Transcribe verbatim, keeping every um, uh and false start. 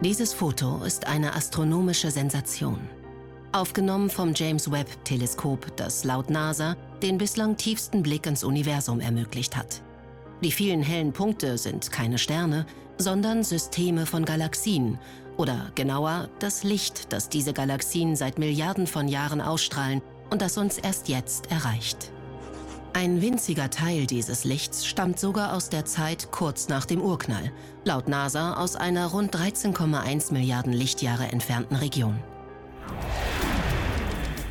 Dieses Foto ist eine astronomische Sensation. Aufgenommen vom James-Webb-Teleskop, das laut NASA den bislang tiefsten Blick ins Universum ermöglicht hat. Die vielen hellen Punkte sind keine Sterne, sondern Systeme von Galaxien oder genauer das Licht, das diese Galaxien seit Milliarden von Jahren ausstrahlen und das uns erst jetzt erreicht. Ein winziger Teil dieses Lichts stammt sogar aus der Zeit kurz nach dem Urknall, laut NASA aus einer rund dreizehn Komma eins Milliarden Lichtjahre entfernten Region.